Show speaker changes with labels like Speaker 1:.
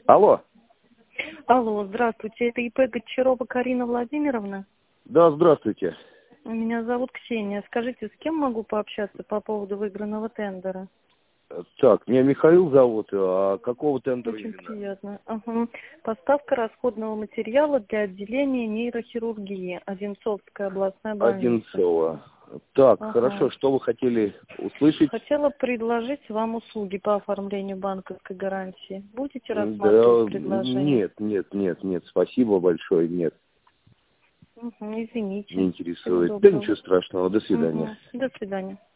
Speaker 1: Алло.
Speaker 2: Алло, здравствуйте. Это ИП Гончарова Карина Владимировна?
Speaker 1: Да, здравствуйте.
Speaker 2: Меня зовут Ксения. Скажите, с кем могу пообщаться по поводу выигранного тендера?
Speaker 1: Так, меня Михаил зовут, а какого тендера
Speaker 2: Очень
Speaker 1: именно?
Speaker 2: приятно. Ага. Поставка расходного материала для отделения нейрохирургии. Одинцовская областная больница.
Speaker 1: Одинцово. Так,
Speaker 2: Ага.
Speaker 1: хорошо, что вы хотели услышать?
Speaker 2: Хотела предложить вам услуги по оформлению банковской гарантии. Будете рассматривать
Speaker 1: Да,
Speaker 2: предложение?
Speaker 1: нет, спасибо большое, нет,
Speaker 2: Угу, извините.
Speaker 1: не
Speaker 2: Всего
Speaker 1: интересует. Да
Speaker 2: доброго.
Speaker 1: ничего страшного, до свидания.
Speaker 2: Угу. До свидания.